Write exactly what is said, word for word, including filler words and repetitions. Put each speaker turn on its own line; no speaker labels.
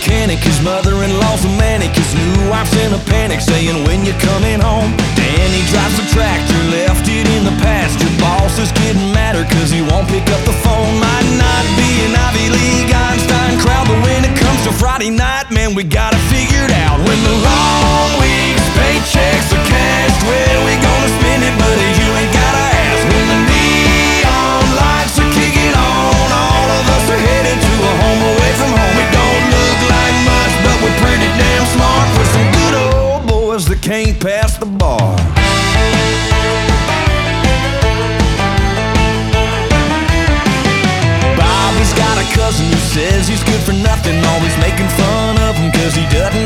mechanic, his mother-in-law's a manic, his new wife's in a panic, saying when you coming home. Danny drives a tractor, left it in the pasture. Boss is getting madder cause he won't pick up the phone. Might not be an Ivy League Einstein crowd, but when it comes to Friday night, man, we got it figured out. When the long weeks, paychecks are cashed, where we gonna spend it, buddy, you ain't gotta ask. When the neon lights are kicking on, all of us are headed to a home away from home. We don't look like much, but we're pretty damn smart. We're some good old boys that can't pass the